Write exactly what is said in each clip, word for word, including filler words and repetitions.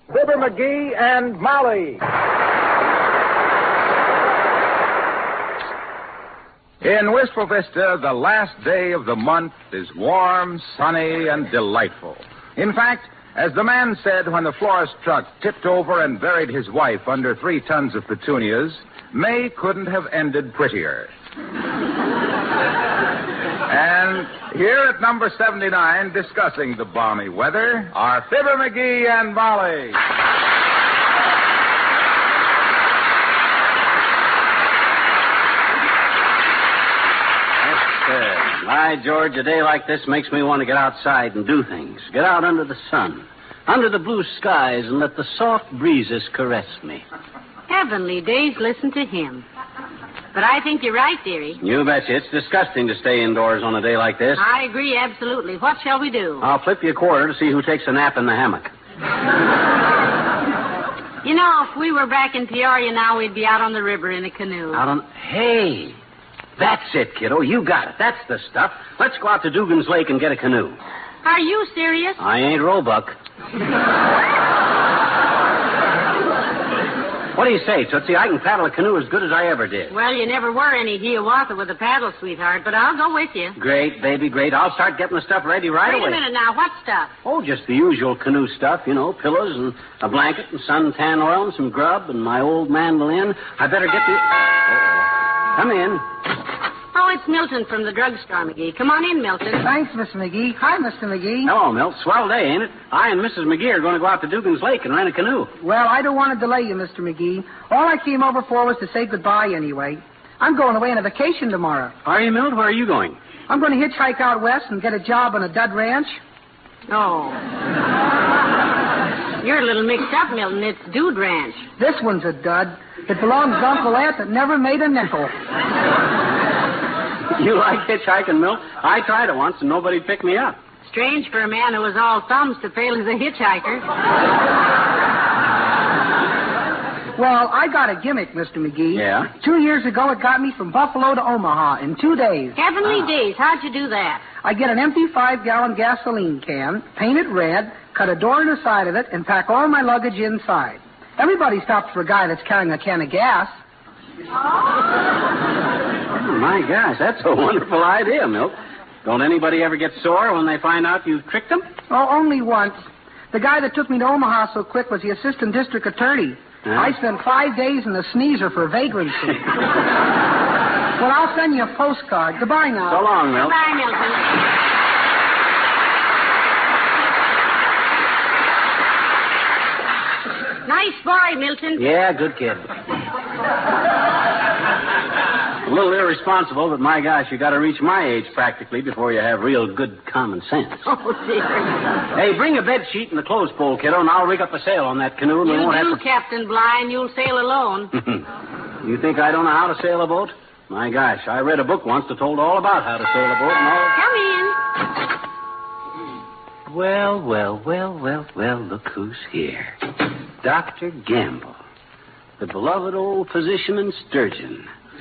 Fibber McGee and Molly. In Wistful Vista, the last day of the month is warm, sunny, and delightful. In fact, as the man said when the florist truck tipped over and buried his wife under three tons of petunias, May couldn't have ended prettier. And here at number seventy-nine, discussing the balmy weather, are Fibber McGee and Molly. Why, George, a day like this makes me want to get outside and do things. Get out under the sun, under the blue skies, and let the soft breezes caress me. Heavenly days, listen to him. But I think you're right, dearie. You betcha. It's disgusting to stay indoors on a day like this. I agree, absolutely. What shall we do? I'll flip you a quarter to see who takes a nap in the hammock. You know, if we were back in Peoria now, we'd be out on the river in a canoe. Out on... Hey... That's it, kiddo. You got it. That's the stuff. Let's go out to Dugan's Lake and get a canoe. Are you serious? I ain't Roebuck. What do you say, Tootsie? I can paddle a canoe as good as I ever did. Well, you never were any Hiawatha with a paddle, sweetheart, but I'll go with you. Great, baby, great. I'll start getting the stuff ready right Wait away. Wait a minute now. What stuff? Oh, just the usual canoe stuff, you know, pillows and a blanket and suntan oil and some grub and my old mandolin. I better get the... Uh-oh. Come in. Oh, it's Milton from the drugstore, McGee. Come on in, Milton. Thanks, Mister McGee. Hi, Mister McGee. Hello, Milt. Swell day, ain't it? I and Missus McGee are going to go out to Dugan's Lake and rent a canoe. Well, I don't want to delay you, Mister McGee. All I came over for was to say goodbye anyway. I'm going away on a vacation tomorrow. Are you, Milt? Where are you going? I'm going to hitchhike out west and get a job on a dud ranch. Oh. You're a little mixed up, Milton. It's Dude Ranch. This one's a dud. It belongs to Uncle Ed that never made a nickel. You like hitchhiking, Milt? I tried it once and nobody picked me up. Strange for a man who was all thumbs to fail as a hitchhiker. Well, I got a gimmick, Mister McGee. Yeah? Two years ago, it got me from Buffalo to Omaha in two days. Heavenly Ah. days. How'd you do that? I get an empty five-gallon gasoline can, paint it red, cut a door in the side of it, and pack all my luggage inside. Everybody stops for a guy that's carrying a can of gas. Oh, my gosh, that's a wonderful idea, Milt. Don't anybody ever get sore when they find out you've tricked them? Oh, only once. The guy that took me to Omaha so quick was the assistant district attorney. Yeah. I spent five days in the sneezer for vagrancy. Well, I'll send you a postcard. Goodbye now. So long, Milt. Bye, Milton. Nice boy, Milton. Yeah, good kid. A little irresponsible, but my gosh, you got to reach my age practically before you have real good common sense. Oh, dear. Hey, bring a bed sheet and the clothes pole, kiddo, and I'll rig up a sail on that canoe. And we You won't do, have to... Captain Bligh, and you'll sail alone. You think I don't know how to sail a boat? My gosh, I read a book once that told all about how to sail a boat and all... Come in. Well, well, well, well, well, look who's here. Doctor Gamble, the beloved old physician in Sturgeon,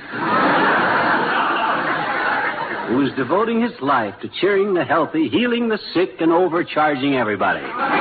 who's devoting his life to cheering the healthy, healing the sick, and overcharging everybody.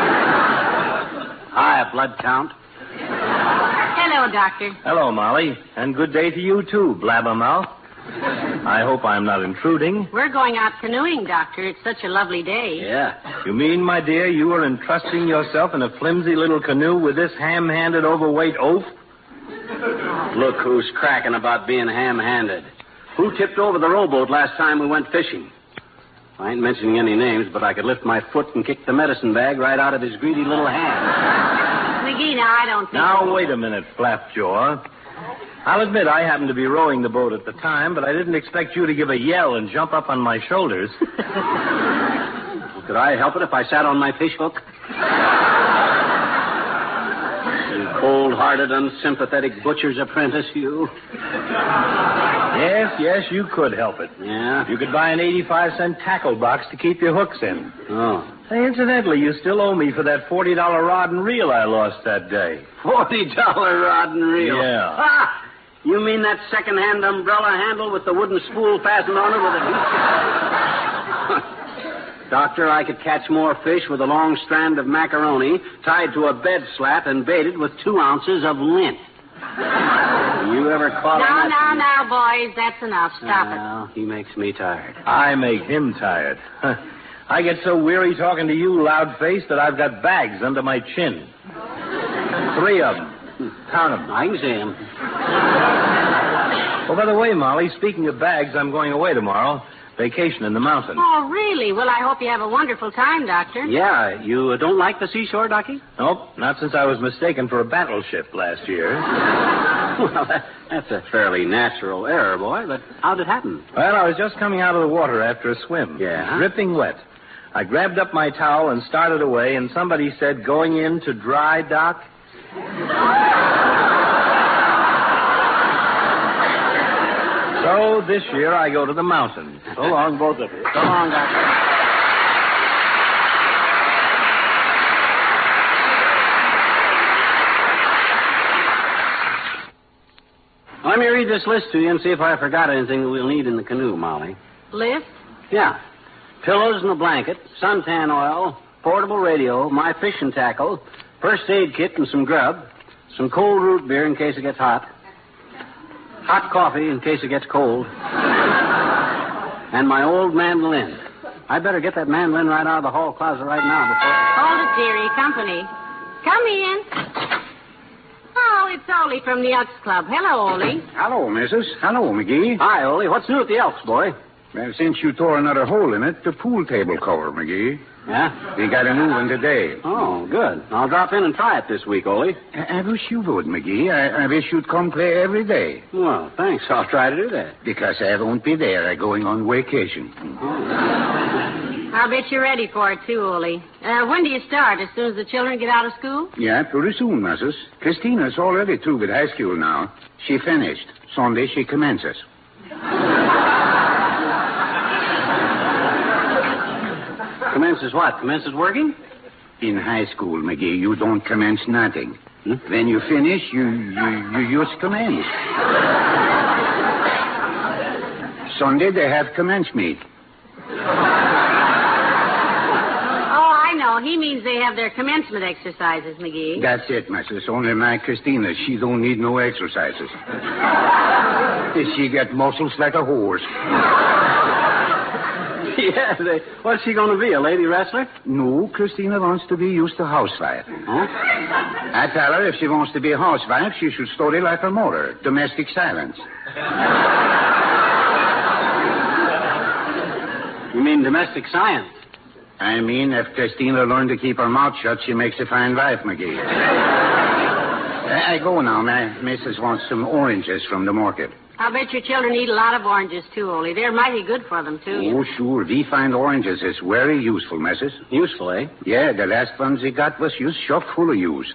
Hi, blood count. Hello, Doctor. Hello, Molly, and good day to you, too, blabbermouth. I hope I'm not intruding. We're going out canoeing, Doctor. It's such a lovely day. Yeah. You mean, my dear, you are entrusting yourself in a flimsy little canoe with this ham-handed, overweight oaf? Look who's cracking about being ham-handed. Who tipped over the rowboat last time we went fishing? I ain't mentioning any names, but I could lift my foot and kick the medicine bag right out of his greedy little hand. McGee, now, I don't think... Now, wait a minute, Flapjaw. I'll admit I happened to be rowing the boat at the time, but I didn't expect you to give a yell and jump up on my shoulders. Could I help it if I sat on my fishhook? You cold-hearted, unsympathetic butcher's apprentice, you. Yes, yes, you could help it. Yeah? You could buy an eighty-five cent tackle box to keep your hooks in. Oh. Hey, incidentally, you still owe me for that forty dollar rod and reel I lost that day. forty dollar rod and reel? Yeah. Ah! You mean that second-hand umbrella handle with the wooden spool fastened on it with a... Doctor, I could catch more fish with a long strand of macaroni tied to a bed slat and baited with two ounces of lint. You ever caught Now, on now, that? now, boys, that's enough. Stop it. Well, he makes me tired. I make him tired. I get so weary talking to you, loud-faced, that I've got bags under my chin. Three of them. Count them. I can see him. Oh, by the way, Molly, speaking of bags, I'm going away tomorrow. Vacation in the mountains. Oh, really? Well, I hope you have a wonderful time, Doctor. Yeah, you don't like the seashore, Ducky? Nope, not since I was mistaken for a battleship last year. Well, that, that's a fairly natural error, boy, but how'd it happen? Well, I was just coming out of the water after a swim. Yeah? Dripping wet. I grabbed up my towel and started away, and somebody said, going in to dry dock? So this year I go to the mountains. So long, both of you. So long, Doctor. Let me read this list to you and see if I forgot anything that we'll need in the canoe, Molly. List? Yeah. Pillows and a blanket, suntan oil, portable radio, my fishing tackle, first aid kit and some grub, some cold root beer in case it gets hot, hot coffee in case it gets cold, and my old mandolin. I better get that mandolin right out of the hall closet right now before... Hold it, dearie. Company. Come in. Oh, it's Ole from the Elks Club. Hello, Ole. Hello, missus. Hello, McGee. Hi, Ole. What's new at the Elks, boy? Well, since you tore another hole in it, the pool table cover, McGee. Yeah? We got a new one today. Oh, good. I'll drop in and try it this week, Ole. I, I wish you would, McGee. I, I wish you'd come play every day. Well, thanks. I'll try to do that. Because I won't be there. I'm going on vacation. I'll bet you're ready for it, too, Ole. Uh, when do you start? As soon as the children get out of school? Yeah, pretty soon, missus. Christina's already through with high school now. She finished. Sunday she commences. Commences what? Commences working? In high school, McGee, you don't commence nothing. Hmm? When you finish, you, you, you just commence. Sunday they have commence meet. Oh, I know. He means they have their commencement exercises, McGee. That's it, missus. Only my Christina, she don't need no exercises. She get muscles like a horse. Yeah, they, what's she going to be, a lady wrestler? No, Christina wants to be used to housewife. Huh? I tell her if she wants to be a housewife, she should study like her mother, domestic silence. You mean domestic science? I mean, if Christina learned to keep her mouth shut, she makes a fine wife, McGee. I, I go now. My missus wants some oranges from the market. I'll bet your children eat a lot of oranges, too, Ole. They're mighty good for them, too. Oh, sure. We find oranges is very useful, missus. Useful, eh? Yeah, the last ones we got was just chock full of use.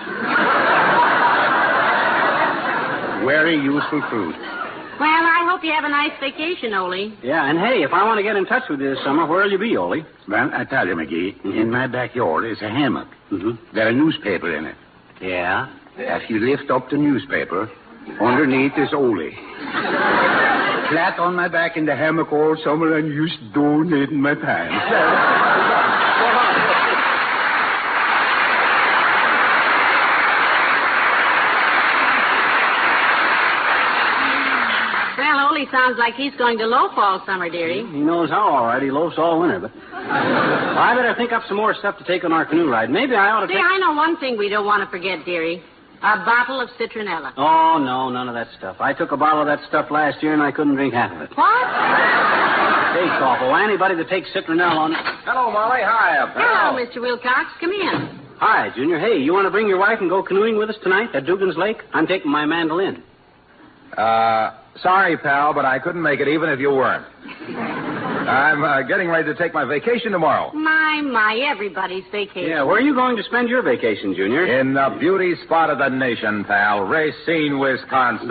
Very useful fruit. Well, I hope you have a nice vacation, Ole. Yeah, and hey, if I want to get in touch with you this summer, where'll you be, Ole? Well, I tell you, McGee, mm-hmm. in my backyard is a hammock. Mm-hmm. There a newspaper in it. Yeah? If you lift up the newspaper, underneath is Ole. Flat on my back in the hammock all summer and just donating my time. Well, Ole sounds like he's going to loaf all summer, dearie. He knows how, all right. He loafs all winter, but... Well, I better think up some more stuff to take on our canoe ride. Maybe I ought to See, take... I know one thing we don't want to forget, dearie. A bottle of citronella. Oh, no, none of that stuff. I took a bottle of that stuff last year, and I couldn't drink half of it. What? Tastes awful. Anybody that takes citronella on... Hello, Molly. Hi. Up. Hello, Mister Wilcox. Come in. Hi, Junior. Hey, you want to bring your wife and go canoeing with us tonight at Dugan's Lake? I'm taking my mandolin. Uh, sorry, pal, but I couldn't make it even if you weren't. I'm uh, getting ready to take my vacation tomorrow. My, my, everybody's vacation. Yeah, where are you going to spend your vacation, Junior? In the beauty spot of the nation, pal. Racine, Wisconsin.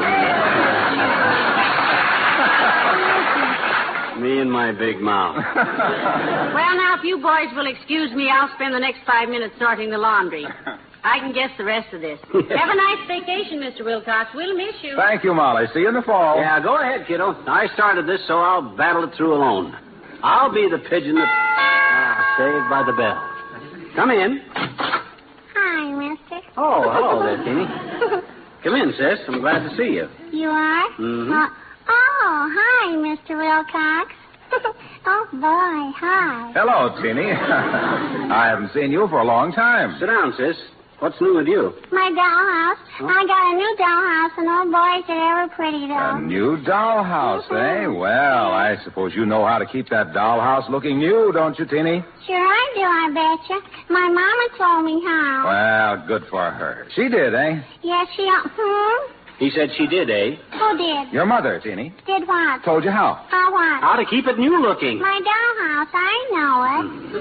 Me and my big mouth. Well, now, if you boys will excuse me, I'll spend the next five minutes sorting the laundry. I can guess the rest of this. Have a nice vacation, Mister Wilcox. We'll miss you. Thank you, Molly. See you in the fall. Yeah, go ahead, kiddo. I started this, so I'll battle it through alone. I'll be the pigeon that... Ah, saved by the bell. Come in. Hi, mister. Oh, hello there, Teeny. Come in, sis. I'm glad to see you. You are? Mm-hmm. Uh, oh, hi, Mister Wilcox. Oh, boy, hi. Hello, Teeny. I haven't seen you for a long time. Sit down, sis. What's new with you? My dollhouse. Huh? I got a new dollhouse, and oh, boy, is it ever pretty, though. A new dollhouse, eh? Well, I suppose you know how to keep that dollhouse looking new, don't you, Teeny? Sure I do, I betcha. My mama told me how. Well, good for her. She did, eh? Yes, she... Hmm? He said she did, eh? Who did? Your mother, Teeny. Did what? Told you how. How what? How to keep it new looking. My dollhouse, I know it.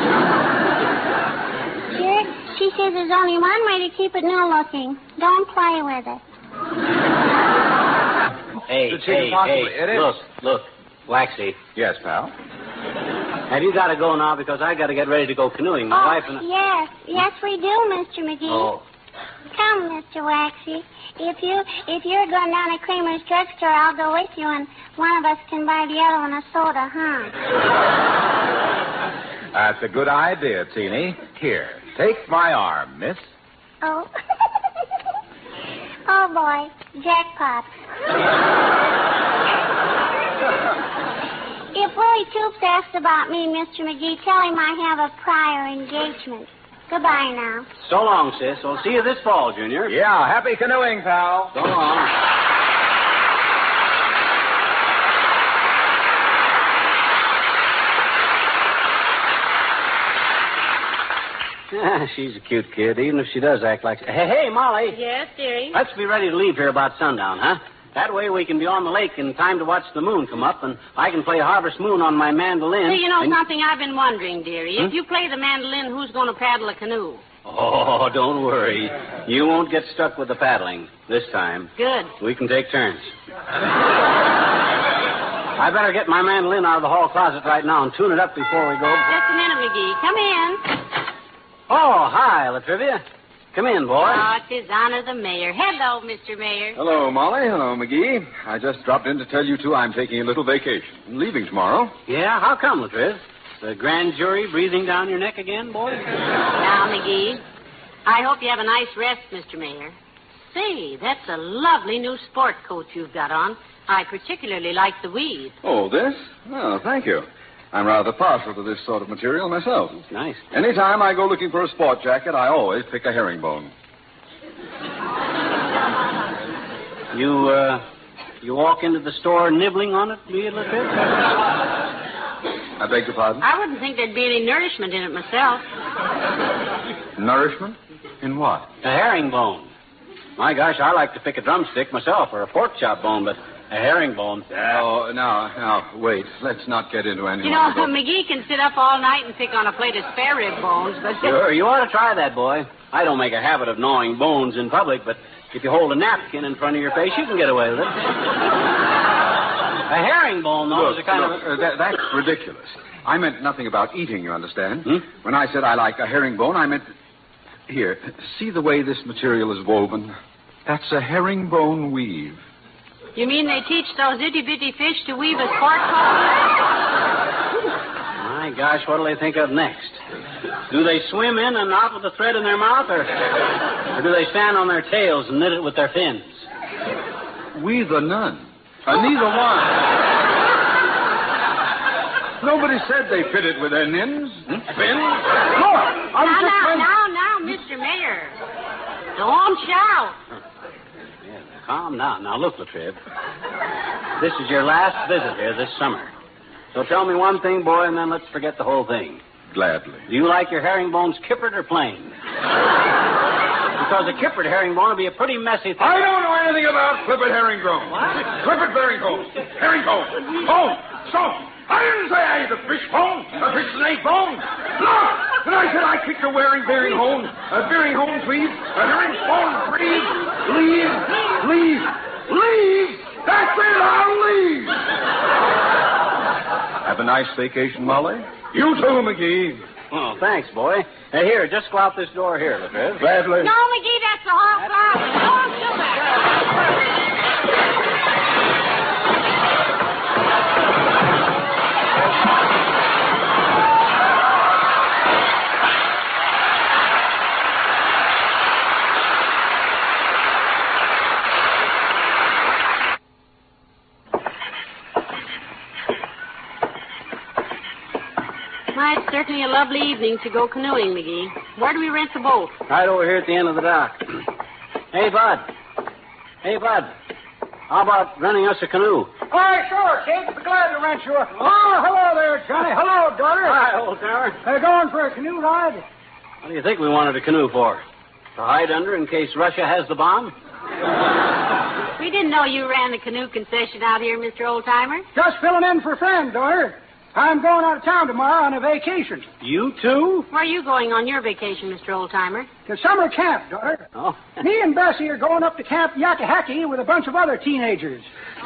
Sure, she says there's only one way to keep it new looking. Don't play with it. Hey, Did she hey, possibly- hey, it is- look, look. Waxy, Yes, pal. have you got to go now because I got to get ready to go canoeing. My Oh, wife and I... yes. Yes, we do, Mister McGee. Oh. Come, Mister Waxy. If you if you're going down to Kramer's drugstore, I'll go with you, and one of us can buy the other one a soda, huh? That's a good idea, Teeny. Here, take my arm, miss. Oh. Oh, boy. Jackpot. If Willie Toops asks about me, Mister McGee, tell him I have a prior engagement. Goodbye now. So long, sis. We'll see you this fall, Junior. Yeah, happy canoeing, pal. So long. Yeah, she's a cute kid, even if she does act like... Hey, hey, Molly. Yes, dearie. Let's be ready to leave here about sundown, huh? That way we can be on the lake in time to watch the moon come up, and I can play Harvest Moon on my mandolin. So you know and... something I've been wondering, dearie. Hmm? If you play the mandolin, who's going to paddle a canoe? Oh, don't worry. You won't get stuck with the paddling this time. Good. We can take turns. I better get my mandolin out of the hall closet right now and tune it up before we go. Just a minute, McGee. Come in. Oh, hi, Latrivia. Come in, boy. Oh, it's his honor the mayor. Hello, Mister Mayor. Hello, Molly. Hello, McGee. I just dropped in to tell you two I'm taking a little vacation. I'm leaving tomorrow. Yeah, how come, Latriv? The grand jury breathing down your neck again, boy? Now, McGee, I hope you have a nice rest, Mister Mayor. Say, that's a lovely new sport coat you've got on. I particularly like the weave. Oh, this? Oh, thank you. I'm rather partial to this sort of material myself. It's nice. Anytime I go looking for a sport jacket, I always pick a herringbone. You, uh, you walk into the store nibbling on it, do you, Latriv? I beg your pardon? I wouldn't think there'd be any nourishment in it myself. Nourishment? In what? A herringbone. My gosh, I like to pick a drumstick myself or a pork chop bone, but a herringbone. Oh, now, now, wait. Let's not get into any You know, more. McGee can sit up all night and pick on a plate of spare rib bones, but... Sure, you ought to try that, boy. I don't make a habit of gnawing bones in public, but if you hold a napkin in front of your face, you can get away with it. A herringbone, though, Look, is a kind look, of... uh, that, that's ridiculous. I meant nothing about eating, you understand? Hmm? When I said I like a herringbone, I meant... Here, see the way this material is woven? That's a herringbone weave. You mean they teach those itty-bitty fish to weave a sport coat? My gosh, what'll they think of next? Do they swim in and out with the thread in their mouth, or, or do they stand on their tails and knit it with their fins? Weave a none. Uh, neither one. Nobody said they fit it with their nins. Hmm? Fins? Look, I'm Now, just now, trying- now, now, Mister Mayor. Don't shout. Yeah, calm down. Now, look, Latriv. This is your last visit here this summer. So tell me one thing, boy, and then let's forget the whole thing. Gladly. Do you like your herringbones kippered or plain? Because a kippered herringbone would be a pretty messy thing. I don't know anything about clipped herringbone. What? Clipped herringbone. Herringbone. Oh, so I didn't say I ate a fish bone, a fish snake bone. Look, and I said I kicked a wearing bearing home, a bearing home, please, a herringbone, please. Leave, leave, leave. That's it, I'll leave. Have a nice vacation, Molly. You too, McGee. Oh, thanks, boy. Hey, here, just go out this door here, Latriv. Gladly. No, McGee, that's the whole problem. Don't do that. certainly a lovely evening to go canoeing, McGee. Where do we rent the boat? Right over here at the end of the dock. Hey, Bud. Hey, Bud. How about renting us a canoe? Why, sure, kid. Be glad to rent you a... Oh, hello there, Johnny. Hello, daughter. Hi, old timer. Are you going for a canoe ride? What do you think we wanted a canoe for? To hide under in case Russia has the bomb? We didn't know you ran the canoe concession out here, Mister Oldtimer. Just filling in for a friend, daughter. I'm going out of town tomorrow on a vacation. You too? Where are you going on your vacation, Mister Oldtimer? To summer camp, daughter. Oh. Me and Bessie are going up to Camp Yakahaki with a bunch of other teenagers.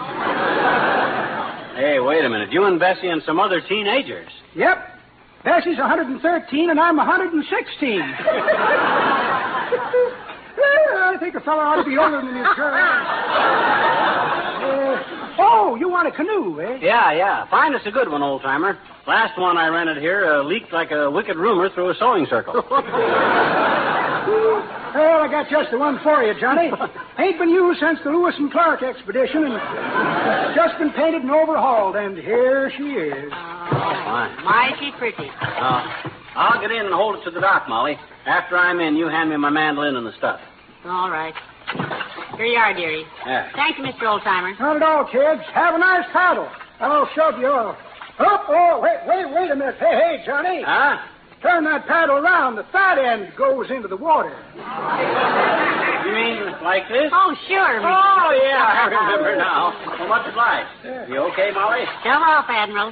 Hey, wait a minute. You and Bessie and some other teenagers? Yep. Bessie's one hundred thirteen and I'm one hundred sixteen. Well, I think a fellow ought to be older than his girl. Uh, oh, you want a canoe, eh? Yeah, yeah. Find us a good one, old timer. Last one I rented here uh, leaked like a wicked rumor through a sewing circle. Well, I got just the one for you, Johnny. Ain't been used since the Lewis and Clark expedition, and just been painted and overhauled, and here she is. Oh, fine. Mighty pretty. Uh, I'll get in and hold it to the dock, Molly. After I'm in, you hand me my mandolin and the stuff. All right. Here you are, dearie. Yeah. Thank you, Mister Oldtimer. Not at all, kids. Have a nice paddle. I'll shove you off. Oh, oh, wait, wait, wait a minute. Hey, hey, Johnny. Huh? Turn that paddle around. The fat end goes into the water. You mean like this? Oh, sure. Mister Oh, yeah, I remember now. Well, much obliged. Yeah. You okay, Molly? Shove off, Admiral.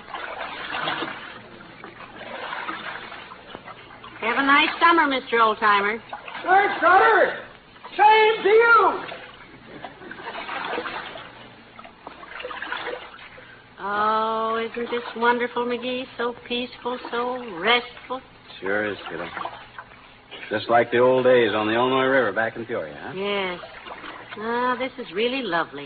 Have a nice summer, Mister Oldtimer. Thanks, daughter. Same to you. Oh, isn't this wonderful, McGee? So peaceful, so restful. Sure is, kiddo. Just like the old days on the Illinois River back in Peoria, huh? Yes. Ah, this is really lovely.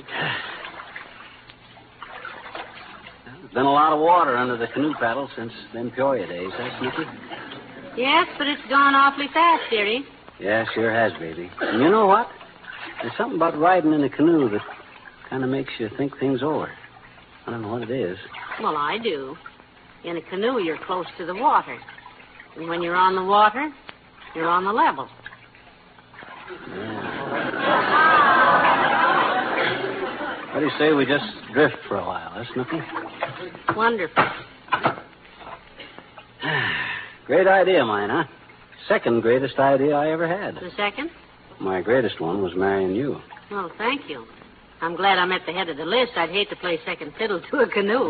There's been a lot of water under the canoe paddle since them Peoria days, huh, Snoopy? Yes, but it's gone awfully fast, dearie. Yeah, sure has, baby. And you know what? There's something about riding in a canoe that kind of makes you think things over. I don't know what it is. Well, I do. In a canoe, you're close to the water. And when you're on the water, you're on the level. Yeah. What do you say we just drift for a while, huh, Snoopy? Wonderful. Great idea, mine, huh? Second greatest idea I ever had. The second? My greatest one was marrying you. Oh, thank you. I'm glad I'm at the head of the list. I'd hate to play second fiddle to a canoe.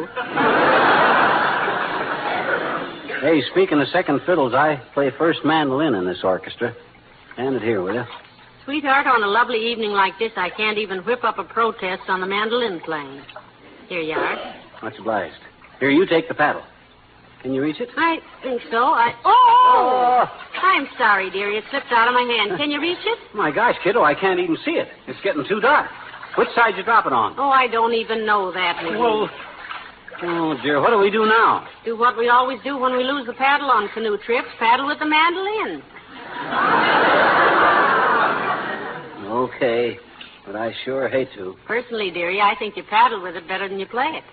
Hey, speaking of second fiddles, I play first mandolin in this orchestra. Hand it here, will you? Sweetheart, on a lovely evening like this, I can't even whip up a protest on the mandolin playing. Here you are. Much obliged. Here, you take the paddle. Can you reach it? I think so. I... Oh! I'm sorry, dearie. It slipped out of my hand. Can you reach it? My gosh, kiddo, I can't even see it. It's getting too dark. Which side you drop it on? Oh, I don't even know that, McGee. Well, oh, dear, what do we do now? Do what we always do when we lose the paddle on canoe trips. Paddle with the mandolin. Okay, but I sure hate to. Personally, dearie, I think you paddle with it better than you play it.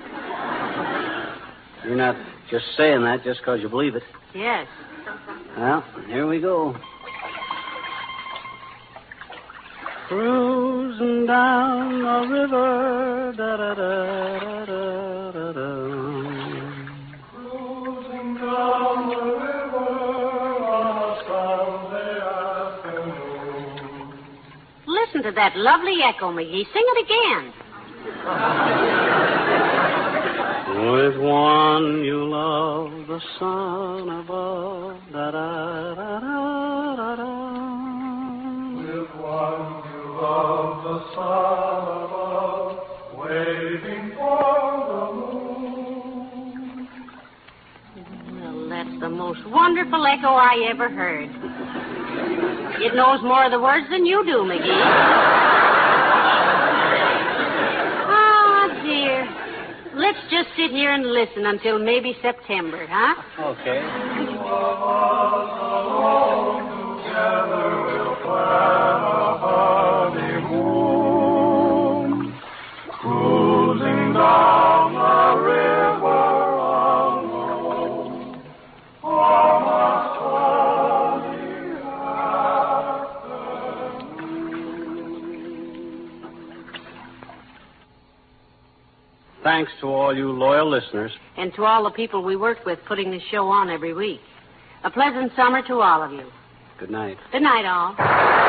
You're not just saying that just because you believe it. Yes. Well, here we go. Cruising down the river, da da da da da da. Cruising down the river on a Sunday afternoon. Listen to that lovely echo, McGee. Sing it again. With one you love, the sun above, da da da da da da. With one you love, the sun above, waiting for the moon. Well, that's the most wonderful echo I ever heard. It knows more of the words than you do, McGee. Oh, dear. Let's just sit here and listen until maybe September, huh? Okay. Together we'll plan a honeymoon, cruising down the river alone. Oh, Thanks to all you loyal listeners. And to all the people we worked with putting the show on every week. A pleasant summer to all of you. Good night. Good night, all.